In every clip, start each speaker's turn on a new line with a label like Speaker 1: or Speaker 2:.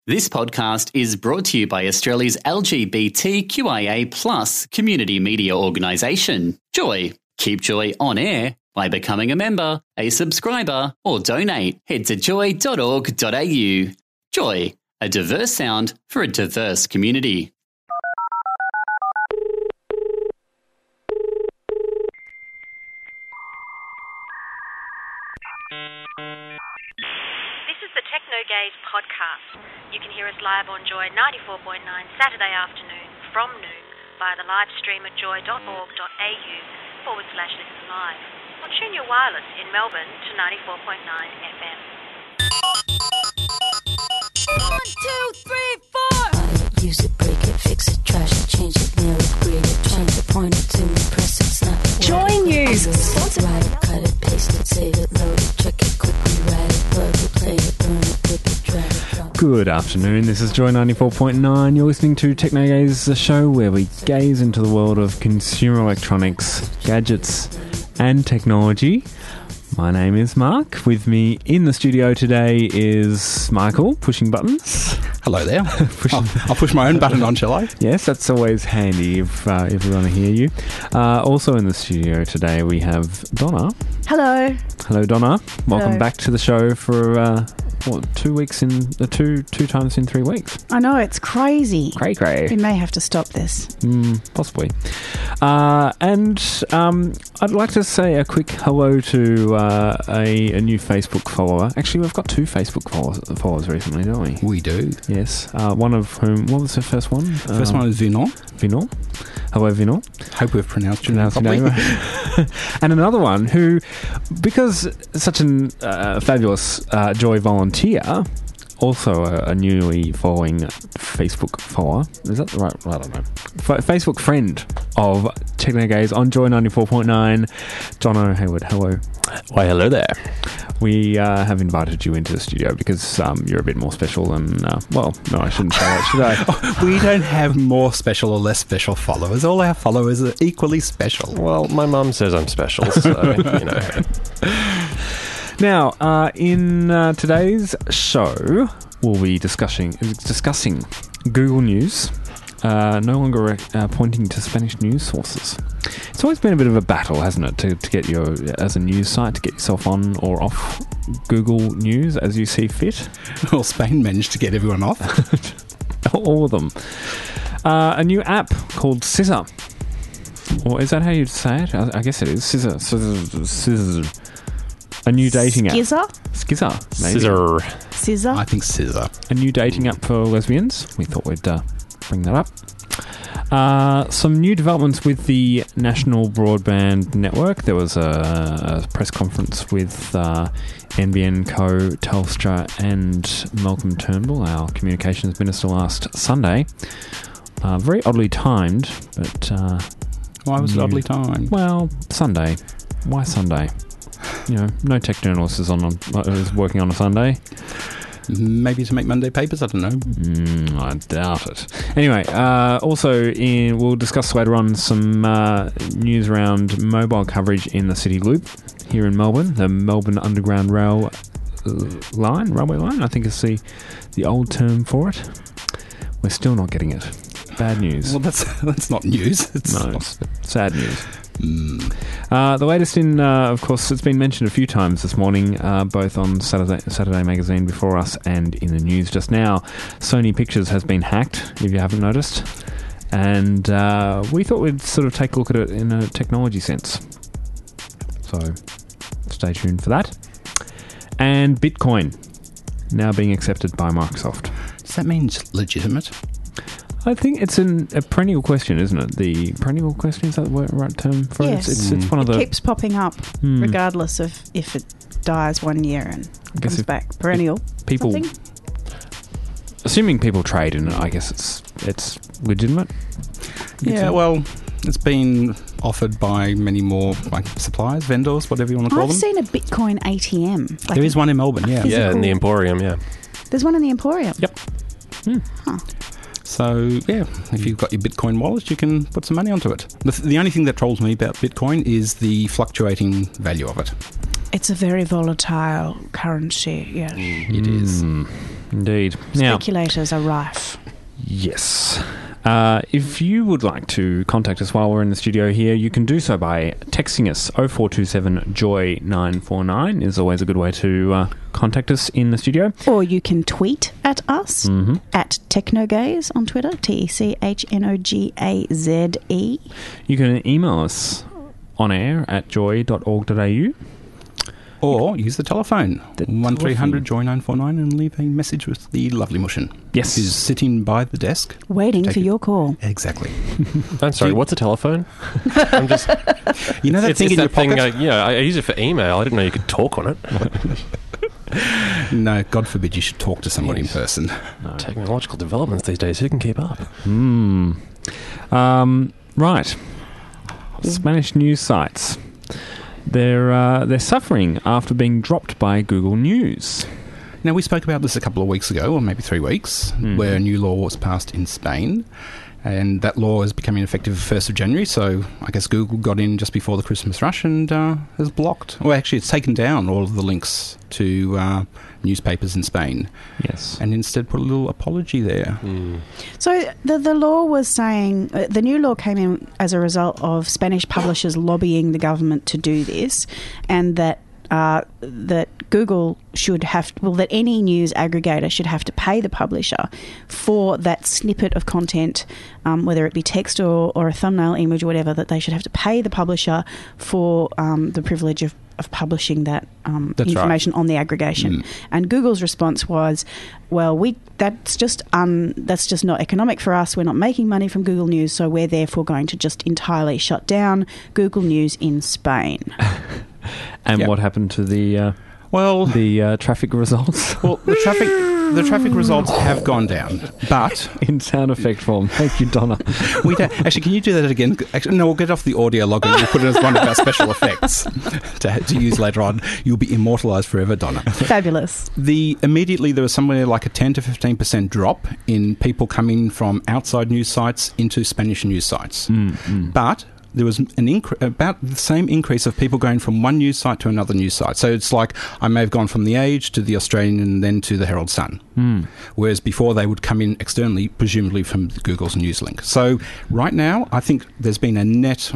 Speaker 1: This podcast is brought to you by Australia's LGBTQIA+ community media organisation, Joy. Keep Joy on air by becoming a member, a subscriber, or donate. Head to joy.org.au. Joy, a diverse sound for a diverse community.
Speaker 2: This is the Techno Gaze podcast. You can hear us live on Joy 94.9 Saturday afternoon from noon via the live stream at joy.org.au/listen live. Or tune your wireless in Melbourne to 94.9 FM.
Speaker 3: 1, 2, 3, 4.
Speaker 4: Use it, break it, fix it, trash it, change it, nail it, grade it, change it, point it to me, press it, snap it.
Speaker 3: Joy News.
Speaker 4: Write it, cut it, paste it, save it, load it, check it, quickly write it, plug it, play it, burn it, rip it, drag it, drop it.
Speaker 5: Good afternoon, this is Joy 94.9. You're listening to Techno Gaze, the show where we gaze into the world of consumer electronics, gadgets and technology. My name is Mark. With me in the studio today is Michael, pushing buttons.
Speaker 6: Hello there. I'll push my own button on, shall I?
Speaker 5: Yes, that's always handy if we want to hear you. Also in the studio today we have Donna.
Speaker 3: Hello.
Speaker 5: Hello, Donna. Welcome
Speaker 3: Hello.
Speaker 5: back to the show for 2 weeks in two times in 3 weeks.
Speaker 3: I know, it's crazy.
Speaker 5: Cray.
Speaker 3: We may have to stop this.
Speaker 5: Possibly. And I'd like to say a quick hello to a new Facebook follower. Actually, we've got 2 Facebook followers recently, don't we?
Speaker 6: We do.
Speaker 5: Yes. One of whom, what was the first one?
Speaker 6: First one is Vinon.
Speaker 5: Vinon. Hello, Vinon.
Speaker 6: Hope we've pronounced your name
Speaker 5: Pronounced your
Speaker 6: properly.
Speaker 5: name. And another one who, because such an fabulous Joy volunteer, also a newly following Facebook follower. Is that the right? I don't know. Facebook friend of Techno Gaze on Joy 94.9. Jono Hayward, hello.
Speaker 7: Why, hello there.
Speaker 5: We have invited you into the studio because you're a bit more special than... well, no, I shouldn't say that, should I?
Speaker 6: We don't have more special or less special followers. All our followers are equally special.
Speaker 7: Well, my mum says I'm special, so, you know.
Speaker 5: Now, in today's show, we'll be discussing Google News, no longer pointing to Spanish news sources. It's always been a bit of a battle, hasn't it, to get your, as a news site, to get yourself on or off Google News as you see fit.
Speaker 6: Well, Spain managed to get everyone off.
Speaker 5: All of them. A new app called Scissor. Or is that how you'd say it? I guess it is. Scissor. A new dating app. Skizzer, maybe.
Speaker 3: Scissor.
Speaker 6: I think scissor.
Speaker 5: A new dating app for lesbians. We thought we'd bring that up. Some new developments with the National Broadband Network. There was a press conference with NBN Co, Telstra and Malcolm Turnbull, our communications minister, last Sunday. Very oddly timed, but...
Speaker 6: Why was it oddly timed?
Speaker 5: Well, Sunday. Why Sunday? You know, no tech journalist is working on a Sunday.
Speaker 6: Maybe to make Monday papers, I don't know.
Speaker 5: I doubt it. Anyway, also we'll discuss later on some news around mobile coverage in the City Loop here in Melbourne. The Melbourne Underground Railway line, I think is the old term for it. We're still not getting it. Bad news.
Speaker 6: Well, that's not news. It's
Speaker 5: sad news. The latest in, of course, it's been mentioned a few times this morning, both on Saturday Magazine before us and in the news just now. Sony Pictures has been hacked, if you haven't noticed. And we thought we'd sort of take a look at it in a technology sense. So stay tuned for that. And Bitcoin, now being accepted by Microsoft.
Speaker 6: Does that mean legitimate?
Speaker 5: I think it's a perennial question, isn't it? The perennial question, is that the right term for
Speaker 3: Yes.
Speaker 5: it? It's one of the...
Speaker 3: It keeps popping up, regardless of if it dies 1 year and
Speaker 5: guess
Speaker 3: comes
Speaker 5: if
Speaker 3: back. Perennial.
Speaker 5: people,
Speaker 3: I think.
Speaker 5: assuming people trade in it, I guess it's legitimate.
Speaker 6: Yeah, well, it's been offered by many more suppliers, vendors, whatever you want to call
Speaker 3: I've
Speaker 6: them.
Speaker 3: seen a Bitcoin ATM.
Speaker 6: There is one in Melbourne, yeah.
Speaker 3: Physical-
Speaker 7: Yeah, in the Emporium, yeah.
Speaker 3: There's one in the Emporium.
Speaker 5: Yep.
Speaker 3: Huh.
Speaker 6: So, yeah, if you've got your Bitcoin wallet, you can put some money onto it. The only thing that trolls me about Bitcoin is the fluctuating value of it.
Speaker 3: It's a very volatile currency, yes.
Speaker 6: It is.
Speaker 5: Indeed. Now,
Speaker 3: Speculators are rife.
Speaker 5: yes. If you would like to contact us while we're in the studio here, you can do so by texting us. 0427 Joy 949 is always a good way to contact us in the studio.
Speaker 3: Or you can tweet at us at Technogaze on Twitter, TECHNOGAZE.
Speaker 5: You can email us on air at joy.org.au.
Speaker 6: Or use the telephone,
Speaker 5: The
Speaker 6: 1300 Joy 949, and leave a message with the lovely Mushin.
Speaker 5: Yes.
Speaker 6: Who's sitting by the desk.
Speaker 3: Waiting
Speaker 6: Take
Speaker 3: for
Speaker 6: it.
Speaker 3: your call.
Speaker 6: Exactly.
Speaker 7: I'm sorry, what's a telephone? I'm just...
Speaker 6: You know that thing in your pocket?
Speaker 7: I use it for email. I didn't know you could talk on it.
Speaker 6: No, God forbid you should talk to somebody in person.
Speaker 7: Technological developments these days, who can keep up?
Speaker 5: Right. Spanish news sites. They're suffering after being dropped by Google News.
Speaker 6: Now, we spoke about this a couple of weeks ago, or maybe 3 weeks, where a new law was passed in Spain, and that law is becoming effective 1st of January, so I guess Google got in just before the Christmas rush and has blocked, well, actually it's taken down all of the links to newspapers in Spain.
Speaker 5: Yes.
Speaker 6: And instead put a little apology there.
Speaker 3: So the law was saying, the new law came in as a result of Spanish publishers lobbying the government to do this, and that Google should have, that any news aggregator should have to pay the publisher for that snippet of content, whether it be text or a thumbnail image or whatever, that they should have to pay the publisher for the privilege of publishing that information on the aggregation. And Google's response was, well, that's just not economic for us. We're not making money from Google News, so we're therefore going to just entirely shut down Google News in Spain.
Speaker 5: And what happened to the traffic results?
Speaker 6: Well, the traffic results have gone down, but
Speaker 5: in sound effect form. Thank you, Donna.
Speaker 6: we don't, actually, can you do that again? Actually, no, we'll get off the audio log and we'll put it as one of our special effects to use later on. You'll be immortalised forever, Donna.
Speaker 3: Fabulous.
Speaker 6: Immediately there was somewhere like a 10 to 15% drop in people coming from outside news sites into Spanish news sites, but there was about the same increase of people going from one news site to another news site. So it's like I may have gone from The Age to The Australian and then to the Herald Sun. Whereas before they would come in externally, presumably from Google's news link. So right now, I think there's been a net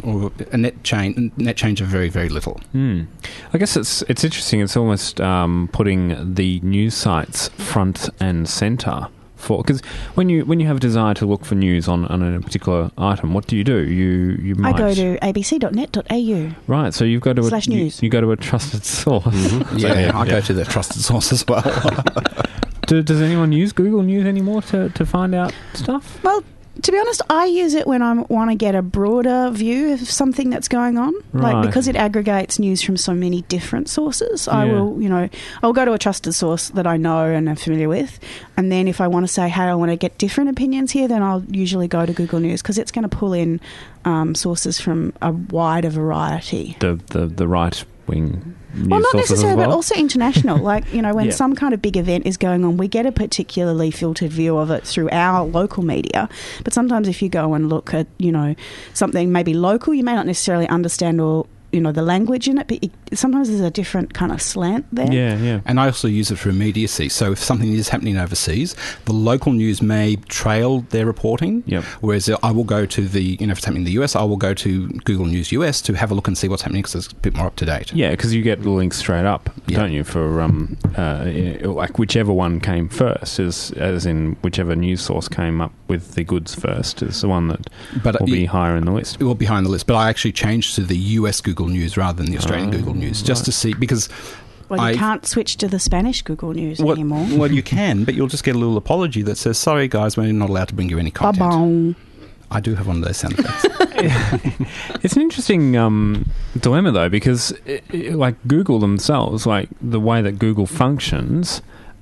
Speaker 6: change of very, very little.
Speaker 5: I guess it's interesting. It's almost putting the news sites front and centre. Because when you have a desire to look for news on a particular item, what do? You might...
Speaker 3: I go to abc.net.au.
Speaker 5: Right, so you've got to
Speaker 3: /news.
Speaker 5: You go to a trusted source.
Speaker 6: I go to the trusted source as well.
Speaker 5: Does anyone use Google News anymore to find out stuff?
Speaker 3: Well, to be honest, I use it when I want to get a broader view of something that's going on.
Speaker 5: Right.
Speaker 3: Like, because it aggregates news from so many different sources, I will go to a trusted source that I know and am familiar with. And then if I want to say, hey, I want to get different opinions here, then I'll usually go to Google News because it's going to pull in sources from a wider variety.
Speaker 5: The right-wing news
Speaker 3: well, not
Speaker 5: sources
Speaker 3: necessarily,
Speaker 5: as well?
Speaker 3: but also international. Like, when some kind of big event is going on, we get a particularly filtered view of it through our local media. But sometimes if you go and look at, something maybe local, you may not necessarily understand or the language in it, but sometimes there's a different kind of slant there.
Speaker 5: Yeah.
Speaker 6: And I also use it for immediacy. So if something is happening overseas, the local news may trail their reporting.
Speaker 5: Yep.
Speaker 6: Whereas I will go to if it's happening in the US, I will go to Google News US to have a look and see what's happening because it's a bit more up to date.
Speaker 5: Yeah, because you get the links straight up, don't you? For like whichever one came first, as in whichever news source came up with the goods first, is the one that will be higher in the list.
Speaker 6: It will be higher in the list, but I actually changed to the US Google News rather than the Australian Google News, just to see, because...
Speaker 3: Well, you can't switch to the Spanish Google News anymore.
Speaker 6: Well, you can, but you'll just get a little apology that says, sorry, guys, we're not allowed to bring you any content.
Speaker 3: Ba-bong.
Speaker 6: I do have one of those sound effects.
Speaker 5: It's an interesting dilemma, though, because like Google themselves, like the way that Google functions,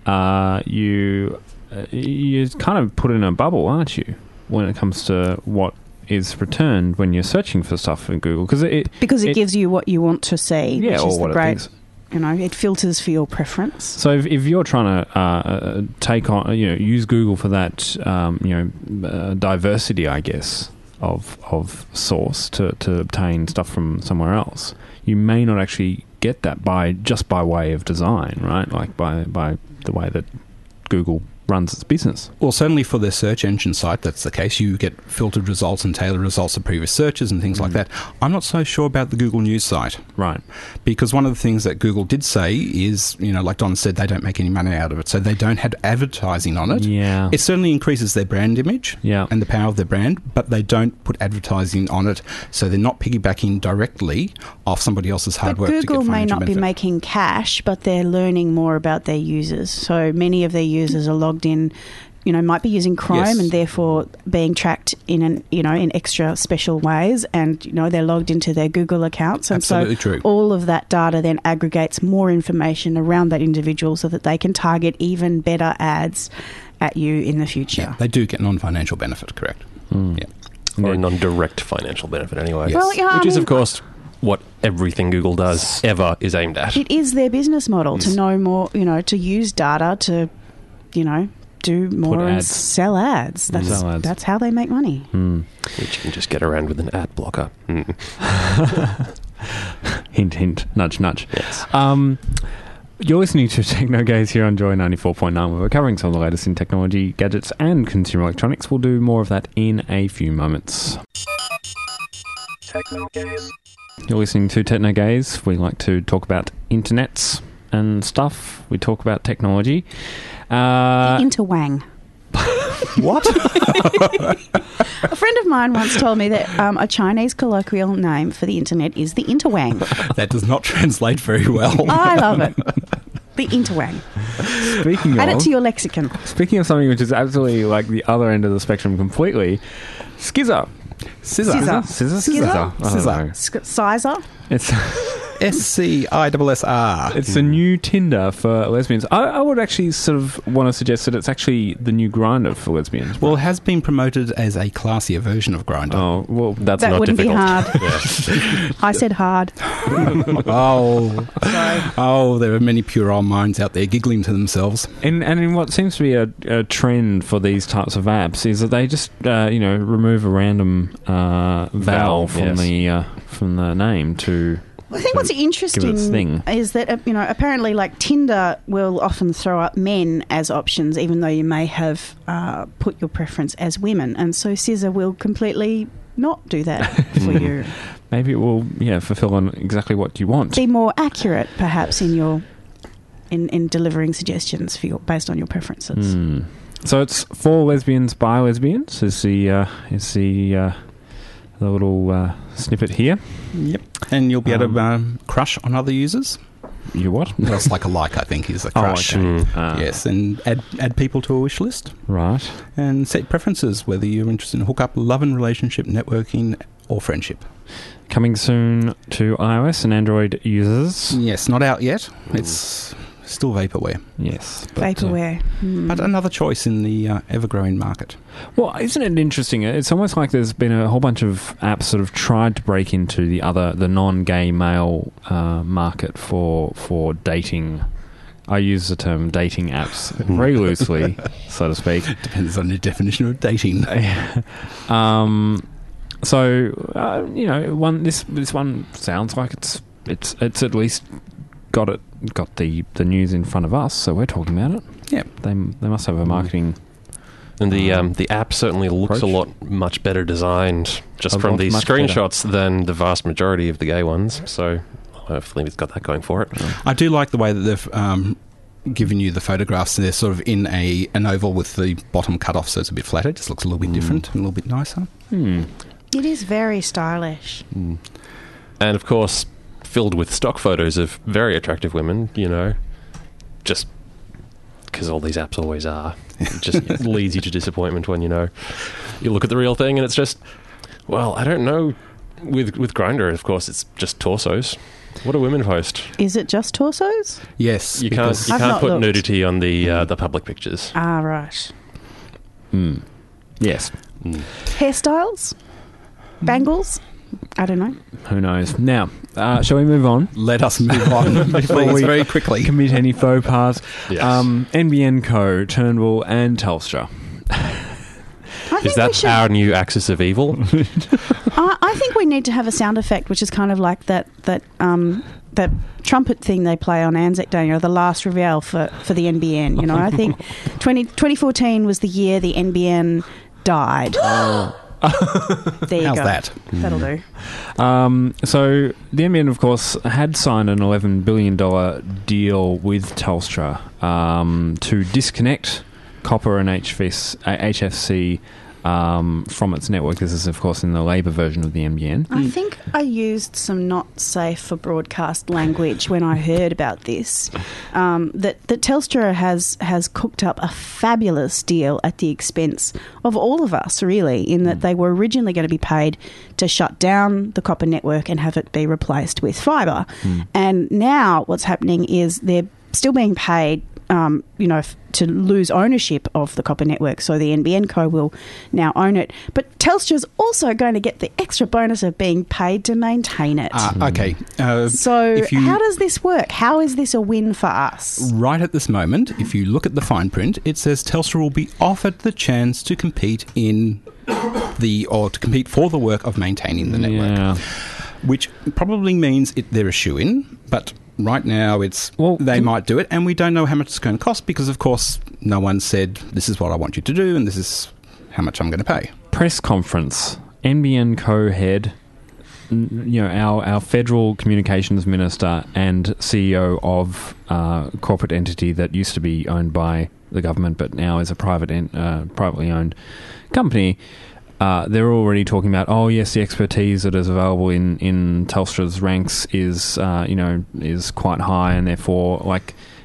Speaker 5: you kind of put in a bubble, aren't you, when it comes to what is returned when you're searching for stuff in Google, because it
Speaker 3: gives you what you want to see.
Speaker 5: Yeah,
Speaker 3: which is
Speaker 5: or what
Speaker 3: the great,
Speaker 5: it thinks.
Speaker 3: It filters for your preference.
Speaker 5: So if you're trying to take on, use Google for that, diversity, I guess, of source to obtain stuff from somewhere else, you may not actually get that by way of design, right? Like by the way that Google runs its business.
Speaker 6: Well, certainly for their search engine site, that's the case. You get filtered results and tailored results of previous searches and things like that. I'm not so sure about the Google News site.
Speaker 5: Right.
Speaker 6: Because one of the things that Google did say is, like Don said, they don't make any money out of it. So they don't have advertising on it.
Speaker 5: Yeah.
Speaker 6: It certainly increases their brand image and the power of their brand, but they don't put advertising on it. So they're not piggybacking directly off somebody else's hard work to get
Speaker 3: Google may
Speaker 6: financial
Speaker 3: not
Speaker 6: benefit.
Speaker 3: be making cash, but they're learning more about their users. So many of their users are logged in, might be using Chrome
Speaker 6: Yes.
Speaker 3: and therefore being tracked in extra special ways, and they're logged into their Google accounts, and
Speaker 6: Absolutely
Speaker 3: so
Speaker 6: true.
Speaker 3: all of that data then aggregates more information around that individual so that they can target even better ads at you in the future.
Speaker 6: Yeah, they do get non-financial benefit, correct. Yeah.
Speaker 7: Or a non-direct financial benefit anyway.
Speaker 6: Yes.
Speaker 3: Well, yeah,
Speaker 7: Which
Speaker 3: I
Speaker 7: is,
Speaker 3: mean,
Speaker 7: of course, what everything Google does ever is aimed at.
Speaker 3: it is their business model to know more, to use data to, do more and
Speaker 5: ads.
Speaker 3: sell ads.
Speaker 5: Sell ads.
Speaker 3: That's how they make money.
Speaker 7: Which you can just get around with an ad blocker.
Speaker 5: Hint, hint, nudge, nudge.
Speaker 7: Yes.
Speaker 5: You're listening to TechnoGaze here on Joy 94.9, where we're covering some of the latest in technology, gadgets, and consumer electronics. We'll do more of that in a few moments. You're listening to TechnoGaze. We like to talk about internets and stuff. We talk about technology.
Speaker 3: Interwang.
Speaker 6: What?
Speaker 3: A friend of mine once told me that a Chinese colloquial name for the internet is the interwang.
Speaker 6: That does not translate very well.
Speaker 3: I love it. The interwang.
Speaker 5: Speaking
Speaker 3: Add it
Speaker 5: of,
Speaker 3: to your lexicon.
Speaker 5: speaking of something which is absolutely like the other end of the spectrum completely, Skizzer.
Speaker 6: Scissor.
Speaker 5: Scissor?
Speaker 3: Skizzer?
Speaker 5: I don't know.
Speaker 3: Sizer.
Speaker 5: It's
Speaker 6: SCISSR.
Speaker 5: it's a new Tinder for lesbians. I would actually sort of want to suggest that it's actually the new Grindr for lesbians.
Speaker 6: Well, it has been promoted as a classier version of Grindr.
Speaker 5: Oh, well,
Speaker 7: That's
Speaker 3: That
Speaker 7: not
Speaker 3: wouldn't
Speaker 7: difficult.
Speaker 3: be hard. I said hard.
Speaker 6: There are many puerile minds out there giggling to themselves.
Speaker 5: and in what seems to be a trend for these types of apps is that they just remove a random vowel from the name to.
Speaker 3: I think what's interesting
Speaker 5: thing.
Speaker 3: is that apparently, like Tinder will often throw up men as options, even though you may have put your preference as women, and so Scissor will completely not do that for you.
Speaker 5: Maybe it will fulfill on exactly what you want.
Speaker 3: Be more accurate, perhaps, in your in delivering suggestions for based on your preferences.
Speaker 5: So it's for lesbians by lesbians. Is the little snippet here?
Speaker 6: Yep. And you'll be able to crush on other users.
Speaker 5: You what?
Speaker 6: Well, it's like a like, I think, is a crush.
Speaker 5: okay.
Speaker 6: Yes, and add people to a wish list.
Speaker 5: Right.
Speaker 6: And set preferences, whether you're interested in hookup, love and relationship, networking, or friendship.
Speaker 5: Coming soon to iOS and Android users.
Speaker 6: Yes, not out yet. It's still vaporware.
Speaker 5: Yes. But,
Speaker 3: Vaporware.
Speaker 6: But another choice in the ever-growing market.
Speaker 5: well, isn't it interesting? It's almost like there's been a whole bunch of apps that have tried to break into the non-gay male market for dating. I use the term dating apps very loosely, so to speak.
Speaker 6: Depends on your definition of dating.
Speaker 5: This one sounds like it's at least got the news in front of us, so we're talking about it.
Speaker 6: Yeah.
Speaker 5: They must have a marketing.
Speaker 7: And the app certainly looks
Speaker 5: approach.
Speaker 7: a lot much better designed just
Speaker 5: A
Speaker 7: from
Speaker 5: lot
Speaker 7: these
Speaker 5: much better.
Speaker 7: screenshots than the vast majority of the gay ones. So hopefully it's got that going for it.
Speaker 6: I do like the way that they've given you the photographs. They're sort of in an oval with the bottom cut off, so it's a bit flatter. It just looks a little bit different and a little bit nicer.
Speaker 3: It is very stylish.
Speaker 7: And of course, filled with stock photos of very attractive women, just because all these apps always are. It just leads you to disappointment when, you look at the real thing and it's just, well, I don't know. With Grindr, of course, it's just torsos. What do women post?
Speaker 3: Is it just torsos?
Speaker 6: Yes.
Speaker 7: You
Speaker 6: because-
Speaker 7: can't
Speaker 3: I've not
Speaker 7: put
Speaker 3: looked.
Speaker 7: nudity on the public pictures.
Speaker 3: Ah, right.
Speaker 5: Yes.
Speaker 3: Hairstyles? Bangles? I don't know.
Speaker 5: Who knows? Now, shall we move on?
Speaker 6: Let us move on, please, very quickly.
Speaker 5: Commit any faux pas.
Speaker 7: Yes.
Speaker 5: NBN Co, Turnbull, and Telstra.
Speaker 3: I
Speaker 7: Is that
Speaker 3: we should-
Speaker 7: our new axis of evil?
Speaker 3: I think we need to have a sound effect, which is kind of like that trumpet thing they play on Anzac Day, the last reveille for the NBN. I think 2014 was the year the NBN died. There you
Speaker 6: How's
Speaker 3: go.
Speaker 6: that?
Speaker 3: That'll do.
Speaker 5: So the NBN, of course, had signed an $11 billion deal with Telstra to disconnect copper and HFC from its network. This is, of course, in the Labor version of the NBN.
Speaker 3: I think I used some not safe for broadcast language when I heard about this. That Telstra has cooked up a fabulous deal at the expense of all of us, really, in that they were originally going to be paid to shut down the copper network and have it be replaced with fibre. And now what's happening is they're still being paid to lose ownership of the copper network. So the NBN Co will now own it. But Telstra's also going to get the extra bonus of being paid to maintain it.
Speaker 6: Okay.
Speaker 3: So how does this work? How is this a win for us?
Speaker 6: Right at this moment, if you look at the fine print, it says Telstra will be offered the chance to compete to compete for the work of maintaining the network.
Speaker 5: Yeah.
Speaker 6: Which probably means they're a shoo-in, but right now they might do it, and we don't know how much it's going to cost because, of course, no one said, this is what I want you to do and this is how much I'm going to pay.
Speaker 5: Press conference, NBN co-head, our federal communications minister and CEO of a corporate entity that used to be owned by the government but now is a privately owned company. They're already talking about, the expertise that is available in Telstra's ranks is quite high, and therefore,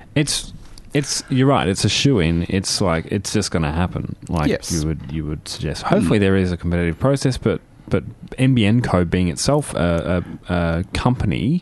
Speaker 5: you're right, it's a shoo-in. It's it's just going to happen.
Speaker 6: Yes.
Speaker 5: you would suggest. Hopefully, there is a competitive process, but NBN Co being itself a company,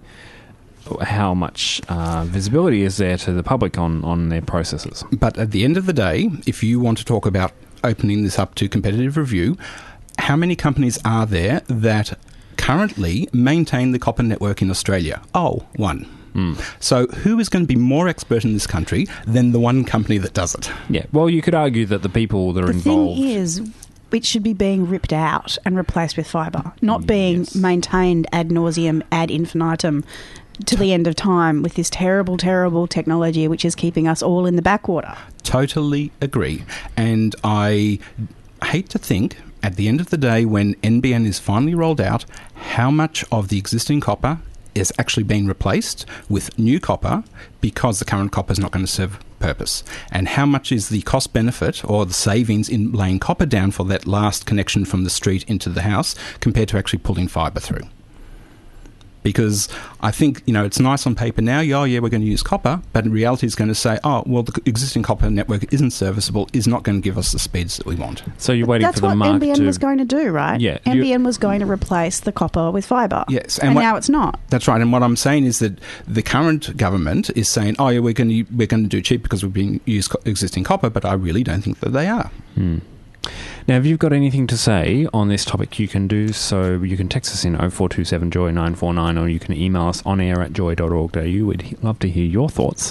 Speaker 5: how much visibility is there to the public on their processes?
Speaker 6: But at the end of the day, if you want to talk about opening this up to competitive review, how many companies are there that currently maintain the copper network in Australia? One. So who is going to be more expert in this country than the one company that does it?
Speaker 5: Yeah, well, you could argue that the people that are involved...
Speaker 3: The thing is, it should be being ripped out and replaced with fibre, not being maintained ad nauseum, ad infinitum, to the end of time with this terrible, terrible technology which is keeping us all in the backwater.
Speaker 6: Totally agree. And I hate to think, at the end of the day, when NBN is finally rolled out, how much of the existing copper is actually being replaced with new copper because the current copper is not going to serve purpose, and how much is the cost benefit or the savings in laying copper down for that last connection from the street into the house compared to actually pulling fibre through. Because I think, it's nice on paper now, we're going to use copper, but in reality it's going to say, the existing copper network isn't serviceable, is not going to give us the speeds that we want.
Speaker 5: So you're waiting for the market to...
Speaker 3: That's what NBN was going to do, right?
Speaker 5: Yeah.
Speaker 3: NBN was going to replace the copper with fibre.
Speaker 6: Yes.
Speaker 3: And now it's not. That's
Speaker 6: right. And what I'm saying is that the current government is saying, we're going to do cheap because we've been used existing copper, but I really don't think that they are.
Speaker 5: Now, if you've got anything to say on this topic, you can do so. You can text us in 0427 Joy 949, or you can email us on air at joy.org.au. We'd love to hear your thoughts.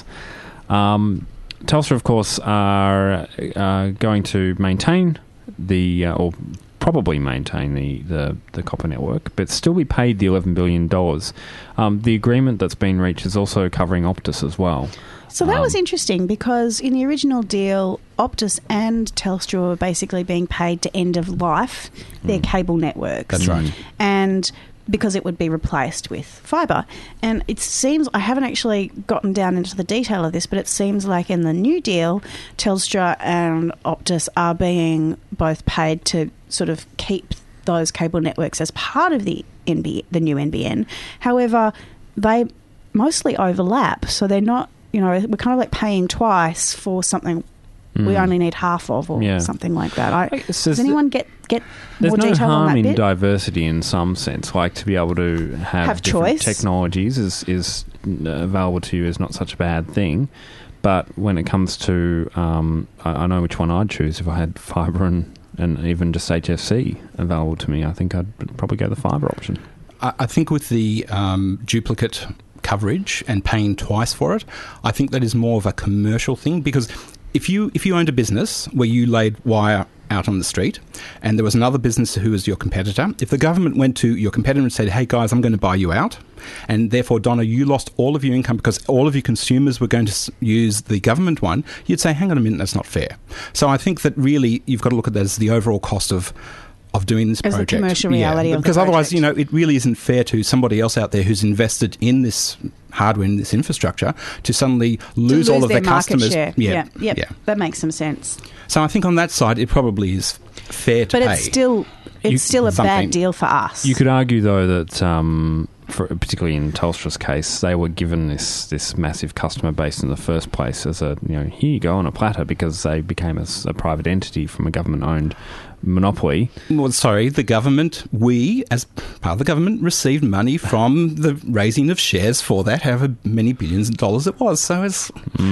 Speaker 5: Telstra, of course, are going to maintain or probably maintain the copper network, but still be paid the $11 billion. The agreement that's been reached is also covering Optus as well.
Speaker 3: So that was interesting because in the original deal, Optus and Telstra were basically being paid to end of life their cable networks.
Speaker 6: That's right.
Speaker 3: And because it would be replaced with fibre. And it seems, I haven't actually gotten down into the detail of this, but it seems like in the new deal, Telstra and Optus are being both paid to sort of keep those cable networks as part of the new NBN. However, they mostly overlap, so they're not, we're kind of like paying twice for something we only need half of, or something like that. Does anyone get more detail on that bit?
Speaker 5: There's no harm in diversity in some sense, like to be able to have different
Speaker 3: choice.
Speaker 5: Technologies is available to you is not such a bad thing. But when it comes to, I know which one I'd choose if I had fibre and even just HFC available to me. I think I'd probably go the fibre option.
Speaker 6: I think with the duplicate coverage and paying twice for it, I think that is more of a commercial thing, because if you owned a business where you laid wire out on the street and there was another business who was your competitor, if the government went to your competitor and said, hey guys, I'm going to buy you out, and therefore, Donna, you lost all of your income because all of your consumers were going to use the government one, you'd say, hang on a minute, that's not fair. So I think that really you've got to look at that as the overall cost of doing this project.
Speaker 3: As the commercial reality of the
Speaker 6: because otherwise,
Speaker 3: project.
Speaker 6: it really isn't fair to somebody else out there who's invested in this hardware, in this infrastructure, to suddenly lose all of their customers.
Speaker 3: Share.
Speaker 6: Yeah.
Speaker 3: That makes some sense.
Speaker 6: So I think on that side, it probably is fair to pay.
Speaker 3: But it's still a bad deal for us.
Speaker 5: You could argue, though, that particularly in Telstra's case, they were given this massive customer base in the first place as a, here you go on a platter, because they became a private entity from a government-owned monopoly.
Speaker 6: Well, sorry, the government, we, as part of the government, received money from the raising of shares for that, however many billions of dollars it was. So it's,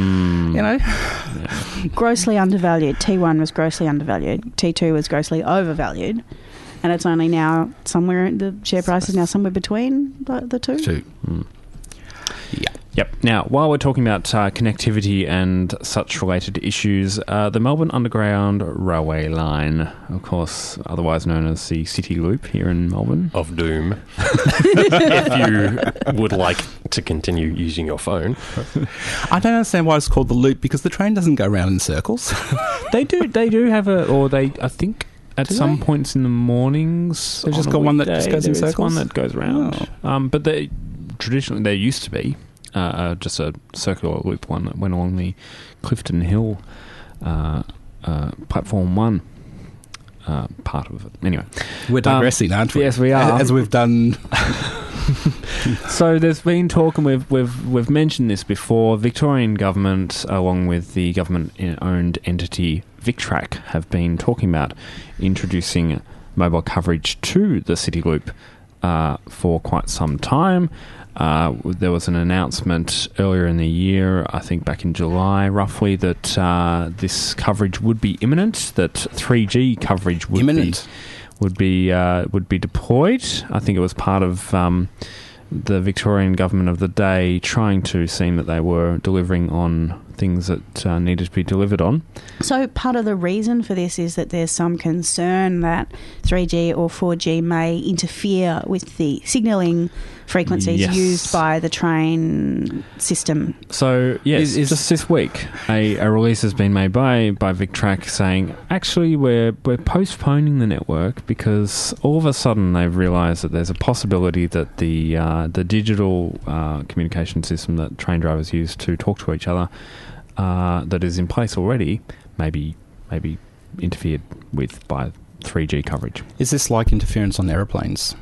Speaker 3: grossly undervalued. T1 was grossly undervalued. T2 was grossly overvalued. And it's only now the share price is now somewhere between the two.
Speaker 6: Yeah.
Speaker 5: Yep. Now, while we're talking about connectivity and such related issues, the Melbourne Underground Railway Line, of course, otherwise known as the City Loop here in Melbourne.
Speaker 7: Of doom. If you would like to continue using your phone.
Speaker 6: I don't understand why it's called the Loop, because the train doesn't go around in circles.
Speaker 5: They do have I think at some points in the mornings.
Speaker 6: They've just got one that just goes in circles?
Speaker 5: One that goes around. But traditionally, there used to be just a circular loop one that went along the Clifton Hill Platform 1 part of it. Anyway.
Speaker 6: We're digressing, aren't we?
Speaker 5: Yes, we are.
Speaker 6: As we've done...
Speaker 5: So there's been talk, and we've mentioned this before. Victorian government, along with the government-owned entity VicTrack, have been talking about introducing mobile coverage to the City Loop for quite some time. There was an announcement earlier in the year, I think back in July, roughly, that this coverage would be imminent. That 3G coverage would be deployed. I think it was part of the Victorian government of the day trying to seem that they were delivering on things that needed to be delivered on.
Speaker 3: So part of the reason for this is that there's some concern that 3G or 4G may interfere with the signalling frequencies used by the train system.
Speaker 5: So, yes, just this week, a release has been made by VicTrack saying, actually, we're postponing the network because all of a sudden they've realised that there's a possibility that the digital communication system that train drivers use to talk to each other that is in place already may be interfered with by 3G coverage.
Speaker 6: Is this like interference on aeroplanes?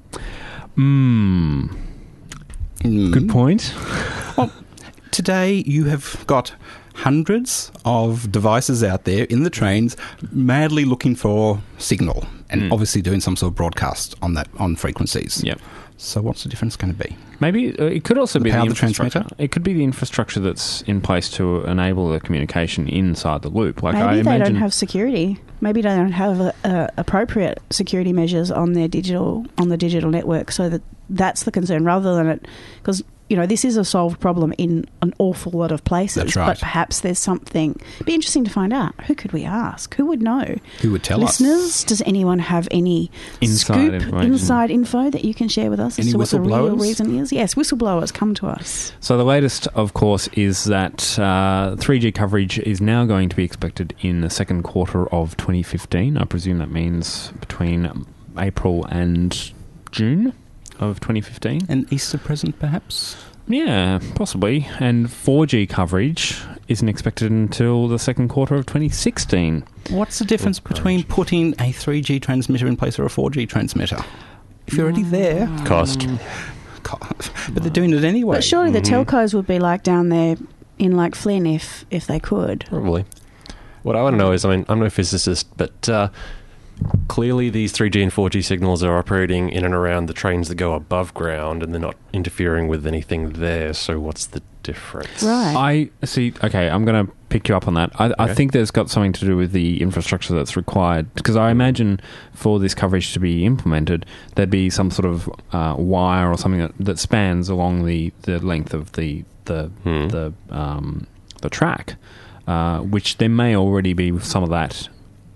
Speaker 5: Good point.
Speaker 6: Well, today you have got hundreds of devices out there in the trains madly looking for signal and obviously doing some sort of broadcast on frequencies.
Speaker 5: Yep.
Speaker 6: So what's the difference going to be?
Speaker 5: Maybe it could also be the
Speaker 6: transmitter.
Speaker 5: It could be the infrastructure that's in place to enable the communication inside the loop. Like
Speaker 3: maybe they don't have security. Maybe they don't have appropriate security measures on the digital network. So that's the concern, rather than it, because this is a solved problem in an awful lot of places.
Speaker 6: That's right.
Speaker 3: But perhaps there's something. It'd be interesting to find out. Who could we ask? Who would know?
Speaker 6: Who would tell us?
Speaker 3: Listeners, does anyone have any inside info that you can share with us as to what the real reason is? Yes, whistleblowers, come to us.
Speaker 5: So the latest, of course, is that 3G coverage is now going to be expected in the second quarter of 2015. I presume that means between April and June of 2015.
Speaker 6: An Easter present, perhaps?
Speaker 5: Yeah, possibly. And 4G coverage isn't expected until the second quarter of 2016.
Speaker 6: What's the difference between putting a 3G transmitter in place or a 4G transmitter? If you're already there...
Speaker 7: Cost.
Speaker 6: But they're doing it anyway.
Speaker 3: But surely the telcos would be like down there in like Flynn if they could.
Speaker 7: Probably. What I want to know is, I'm no physicist, but... clearly these 3G and 4G signals are operating in and around the trains that go above ground and they're not interfering with anything there, so what's the difference?
Speaker 3: Right.
Speaker 5: I see. Okay, I'm going to pick you up on that. I think there's got something to do with the infrastructure that's required, because I imagine for this coverage to be implemented, there'd be some sort of wire or something that spans along the length of the track, which there may already be some of that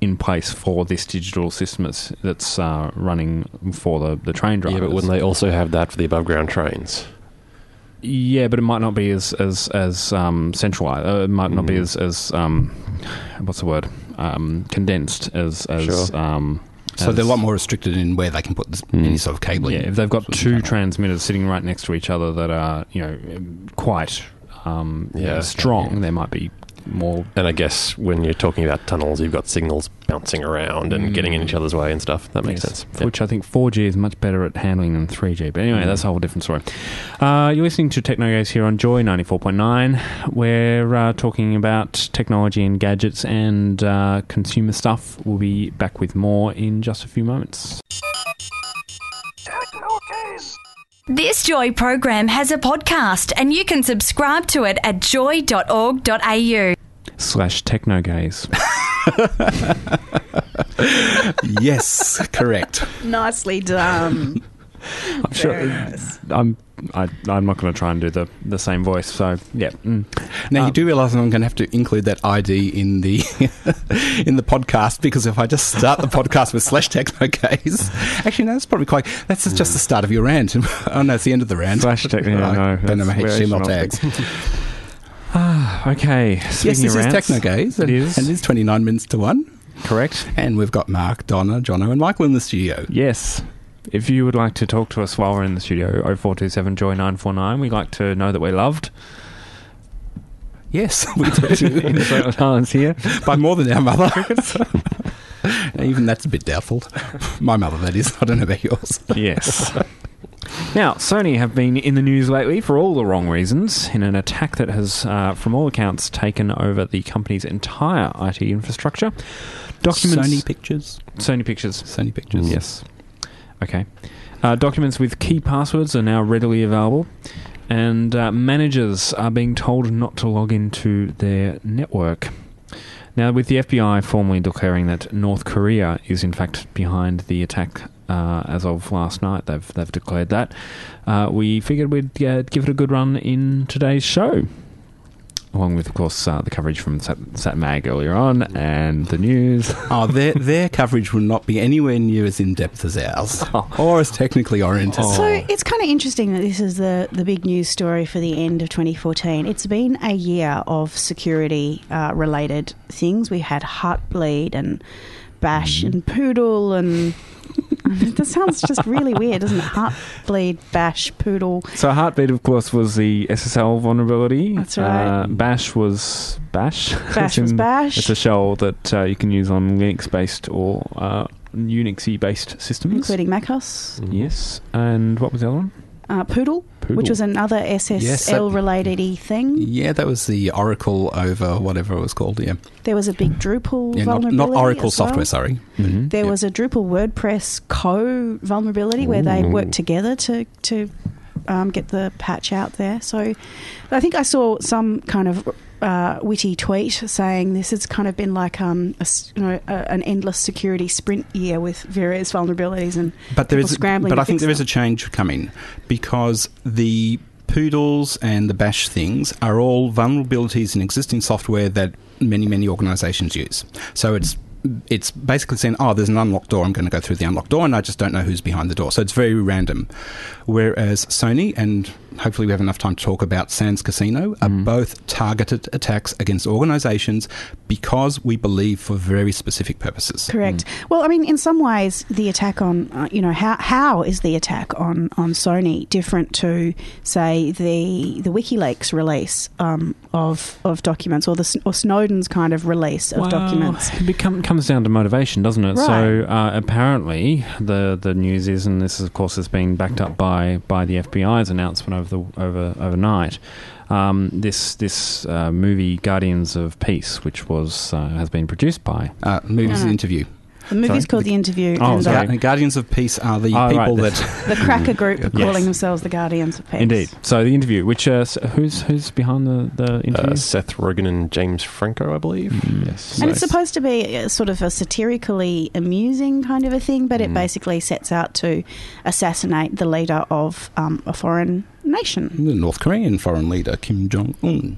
Speaker 5: in place for this digital system that's running for the train drivers.
Speaker 7: Yeah, but wouldn't they also have that for the above ground trains?
Speaker 5: Yeah, but it might not be as centralized. It might not be as what's the word? Condensed as.
Speaker 7: Sure.
Speaker 6: So they're a lot more restricted in where they can put any sort of cabling.
Speaker 5: Yeah, if they've got two transmitters sitting right next to each other that are, quite strong, there might be more.
Speaker 7: And I guess when you're talking about tunnels, you've got signals bouncing around and getting in each other's way and stuff. That makes sense. Yeah.
Speaker 5: Which I think 4G is much better at handling than 3G. But anyway, that's a whole different story. You're listening to Technogaze here on Joy 94.9. We're talking about technology and gadgets and consumer stuff. We'll be back with more in just a few moments.
Speaker 8: This Joy program has a podcast and you can subscribe to it at joy.org.au.
Speaker 5: /Technogaze.
Speaker 6: Yes, correct.
Speaker 3: Nicely done.
Speaker 5: I'm sure.
Speaker 3: Nice.
Speaker 5: I'm not going to try and do the same voice. So yeah.
Speaker 6: Now you do realise I'm going to have to include that ID in the in the podcast, because if I just start the podcast with /Technogaze, actually no, that's probably quite. That's just the start of your rant. Oh no, it's the end of the rant.
Speaker 5: /Technogaze.
Speaker 6: Don't know my HTML tags.
Speaker 5: Okay.
Speaker 6: Yes, this is Technogaze.
Speaker 5: It is.
Speaker 6: And it is 29 minutes to 1.
Speaker 5: Correct.
Speaker 6: And we've got Mark, Donna, Jono and Michael in the studio.
Speaker 5: Yes. If you would like to talk to us while we're in the studio, 0427 Joy 949. We'd like to know that we're loved.
Speaker 6: Yes, we do.
Speaker 5: In the Great Islands here.
Speaker 6: By more than our mother. Even that's a bit doubtful. My mother, that is. I don't know about yours.
Speaker 5: Yes. Now, Sony have been in the news lately for all the wrong reasons in an attack that has, from all accounts, taken over the company's entire IT infrastructure.
Speaker 6: Sony Pictures.
Speaker 5: Sony Pictures, yes. Okay. Documents with key passwords are now readily available, and managers are being told not to log into their network. Now, with the FBI formally declaring that North Korea is in fact behind the attack as of last night, they've declared that, we figured we'd give it a good run in today's show. Along with, of course, the coverage from Sat Mag earlier on and the news.
Speaker 6: Oh, their coverage will not be anywhere near as in-depth as ours, or as technically oriented.
Speaker 3: So it's kind of interesting that this is the big news story for the end of 2014. It's been a year of security-related things. We had Heartbleed and Bash and Poodle and... That sounds just really weird, doesn't it? Heartbleed, Bash, Poodle.
Speaker 5: So Heartbeat, of course, was the SSL vulnerability.
Speaker 3: That's right.
Speaker 5: Bash was Bash.
Speaker 3: Bash was Bash.
Speaker 5: It's a shell that you can use on Linux-based or Unixy-based systems.
Speaker 3: Including macOS.
Speaker 5: Yes. And what was the other one?
Speaker 3: Poodle, which was another SSL-related thing.
Speaker 6: Yeah, that was the Oracle over whatever it was called, yeah.
Speaker 3: There was a big Drupal vulnerability.
Speaker 6: Not Oracle
Speaker 3: as well.
Speaker 6: software, sorry.
Speaker 5: Mm-hmm.
Speaker 3: There was a Drupal WordPress co-vulnerability where they worked together to get the patch out there. So I think I saw some kind of witty tweet saying this has kind of been like an endless security sprint year with various vulnerabilities and scrambling.
Speaker 6: But I think there is a change coming, because the Poodles and the Bash things are all vulnerabilities in existing software that many organisations use. So it's basically saying, there's an unlocked door, I'm going to go through the unlocked door, and I just don't know who's behind the door. So it's very random. Whereas Sony, and hopefully we have enough time to talk about Sands Casino, are both targeted attacks against organisations because we believe for very specific purposes.
Speaker 3: Correct. Well, I mean, in some ways, the attack on, how is the attack on Sony different to, say, the WikiLeaks release of documents, or Snowden's kind of release of documents?
Speaker 5: It comes down to motivation, doesn't it?
Speaker 3: Right.
Speaker 5: So apparently the news is, and this, of course, has been backed up by the FBI's announcement overnight. This movie Guardians of Peace, which has been produced by
Speaker 6: The Interview.
Speaker 3: The movie's called The Interview.
Speaker 5: And
Speaker 6: Guardians of Peace are the people that...
Speaker 3: The cracker group are calling themselves the Guardians of Peace.
Speaker 5: Indeed. So The Interview, which... who's behind the interview?
Speaker 7: Seth Rogen and James Franco, I believe.
Speaker 5: Yes.
Speaker 3: And it's supposed to be a sort of a satirically amusing kind of a thing, but it basically sets out to assassinate the leader of a foreign nation.
Speaker 6: The North Korean foreign leader, Kim Jong-un.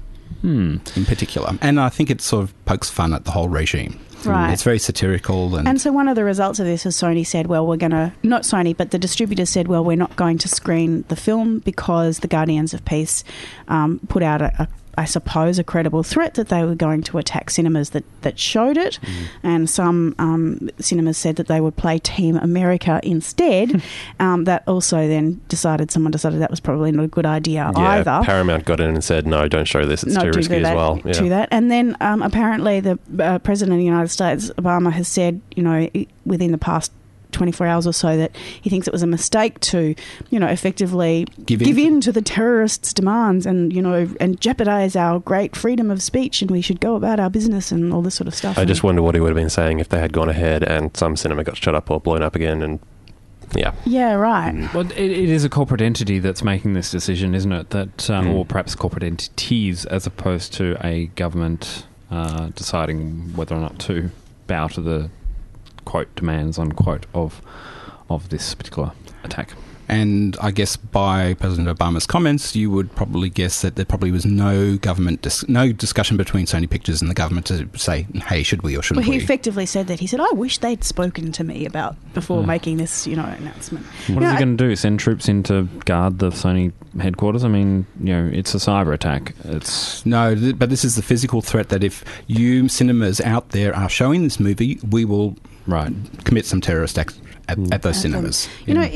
Speaker 6: in particular. And I think it sort of pokes fun at the whole regime.
Speaker 3: Right.
Speaker 6: It's very satirical.
Speaker 3: And so one of the results of this is Sony said, well, we're going to, not Sony, but the distributor said, well, we're not going to screen the film because the Guardians of Peace put out I suppose, a credible threat that they were going to attack cinemas that showed it. And some cinemas said that they would play Team America instead. That also then someone decided that was probably not a good idea either.
Speaker 7: Paramount got in and said, no, don't show this. It's too risky as well. Yeah.
Speaker 3: To that. And then apparently the President of the United States, Obama, has said, within the past 24 hours or so, that he thinks it was a mistake to, effectively give in to the terrorists' demands and, and jeopardise our great freedom of speech, and we should go about our business and all this sort of stuff.
Speaker 7: I just wonder what he would have been saying if they had gone ahead and some cinema got shut up or blown up again and... Yeah,
Speaker 3: right.
Speaker 5: Well, it is a corporate entity that's making this decision, isn't it? That, or perhaps corporate entities, as opposed to a government deciding whether or not to bow to the quote demands, unquote, of this particular attack.
Speaker 6: And I guess by President Obama's comments, you would probably guess that there probably was no discussion between Sony Pictures and the government to say, hey, should we or shouldn't we?
Speaker 3: Well, he effectively said that. He said, I wish they'd spoken to me before making this, announcement.
Speaker 5: What is he going to do? Send troops in to guard the Sony headquarters? I mean, it's a cyber attack.
Speaker 6: No, but this is the physical threat that if you cinemas out there are showing this movie, we will commit some terrorist acts at those cinemas.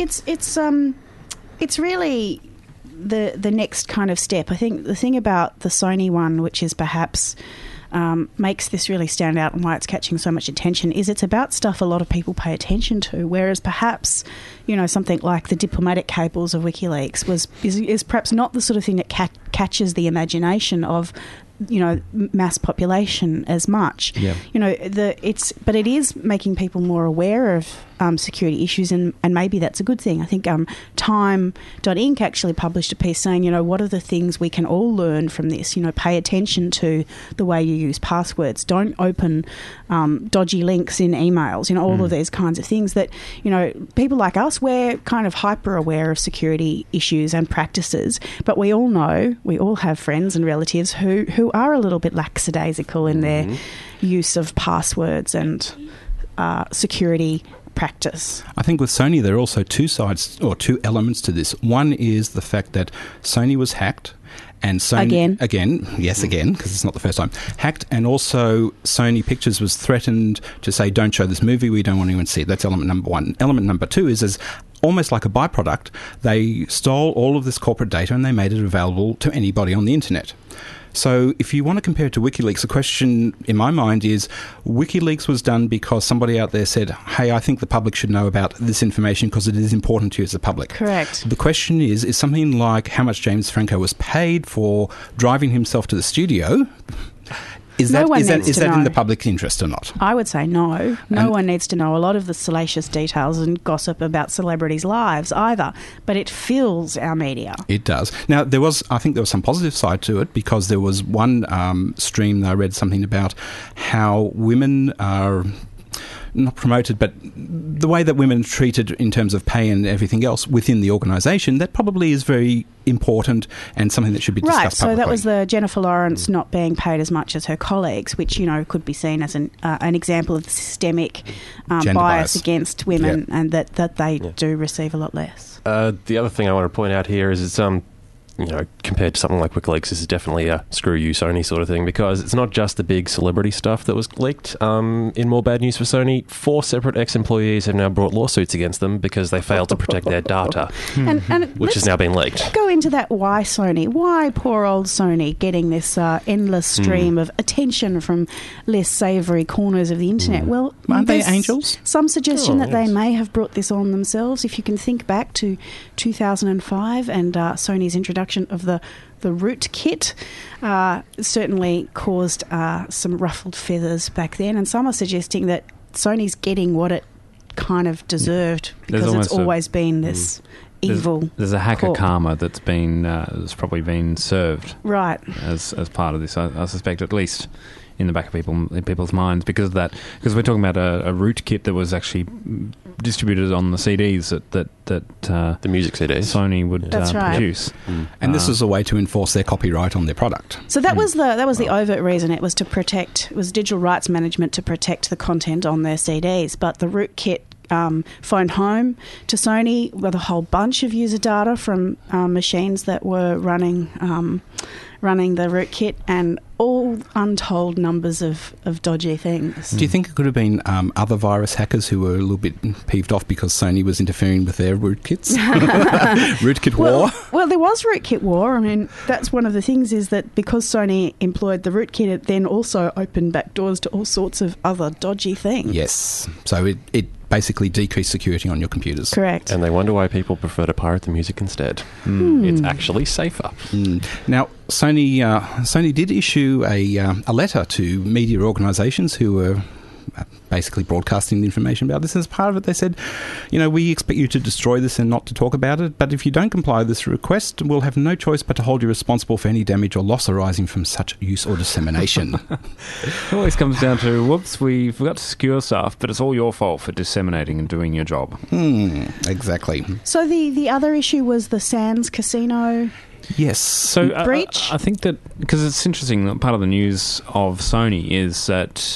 Speaker 3: It's really the next kind of step. I think the thing about the Sony one, which is perhaps makes this really stand out and why it's catching so much attention, is it's about stuff a lot of people pay attention to, whereas perhaps something like the diplomatic cables of WikiLeaks is perhaps not the sort of thing that catches the imagination of mass population as much.
Speaker 5: Yeah.
Speaker 3: But it is making people more aware of security issues, and maybe that's a good thing. I think Time.Inc. actually published a piece saying, what are the things we can all learn from this? Pay attention to the way you use passwords. Don't open dodgy links in emails. All of these kinds of things that, people like us, we're kind of hyper aware of security issues and practices, but we all know, we all have friends and relatives who are a little bit lackadaisical in their use of passwords and security practice.
Speaker 6: I think with Sony there are also two sides or two elements to this. One is the fact that Sony was hacked, and Sony again, because it's not the first time, hacked, and also Sony Pictures was threatened to say, don't show this movie, we don't want anyone to see it. That's element number one. Element number two is as almost like a byproduct, they stole all of this corporate data and they made it available to anybody on the internet. So if you want to compare it to WikiLeaks, the question in my mind is, WikiLeaks was done because somebody out there said, hey, I think the public should know about this information because it is important to you as the public.
Speaker 3: Correct.
Speaker 6: The question is something like how much James Franco was paid for driving himself to the studio. Is that in the public interest or not?
Speaker 3: I would say no. No one needs to know a lot of the salacious details and gossip about celebrities' lives either, but it fills our media.
Speaker 6: It does. Now, I think there was some positive side to it, because there was one stream that I read something about how women are not promoted, but the way that women are treated in terms of pay and everything else within the organisation, that probably is very important and something that should be discussed publicly.
Speaker 3: So that was the Jennifer Lawrence not being paid as much as her colleagues, which, could be seen as an example of systemic bias against women, and that they do receive a lot less.
Speaker 7: The other thing I want to point out here is it's compared to something like WikiLeaks, this is definitely a screw you Sony sort of thing, because it's not just the big celebrity stuff that was leaked. In more bad news for Sony, 4 separate ex-employees have now brought lawsuits against them because they failed to protect their data, which has now been leaked.
Speaker 3: Go into that. Why Sony? Why poor old Sony getting this endless stream of attention from less savoury corners of the internet? Well,
Speaker 6: aren't they angels?
Speaker 3: Some suggestion that they may have brought this on themselves. If you can think back to 2005 and Sony's introduction of the rootkit, certainly caused some ruffled feathers back then, and some are suggesting that Sony's getting what it kind of deserved because it's always been this evil. There's
Speaker 5: a hacker karma that's that's probably been served as part of this. I suspect, at least in the back of people's minds, because of that. Because we're talking about a rootkit that was actually distributed on the CDs that
Speaker 7: The music CDs.
Speaker 5: Sony would
Speaker 3: That's right.
Speaker 5: produce.
Speaker 6: And this was a way to enforce their copyright on their product.
Speaker 3: So that was the overt reason. It was digital rights management to protect the content on their CDs. But the rootkit phoned home to Sony with a whole bunch of user data from machines that were running the rootkit, and all untold numbers of dodgy things.
Speaker 6: Do you think it could have been other virus hackers who were a little bit peeved off because Sony was interfering with their rootkits? Rootkit war?
Speaker 3: Well, there was rootkit war. I mean, that's one of the things, is that because Sony employed the rootkit, it then also opened back doors to all sorts of other dodgy things.
Speaker 6: Yes. So it basically decreased security on your computers.
Speaker 3: Correct.
Speaker 7: And they wonder why people prefer to pirate the music instead. It's actually safer.
Speaker 6: Now, Sony did issue a letter to media organisations who were basically broadcasting the information about this. As part of it, they said, we expect you to destroy this and not to talk about it, but if you don't comply with this request, we'll have no choice but to hold you responsible for any damage or loss arising from such use or dissemination.
Speaker 5: It always comes down to, whoops, we forgot to secure stuff, but it's all your fault for disseminating and doing your job.
Speaker 6: Exactly.
Speaker 3: So the other issue was the Sands Casino.
Speaker 6: Yes.
Speaker 5: So
Speaker 3: breach?
Speaker 5: I think that, because it's interesting, that part of the news of Sony is that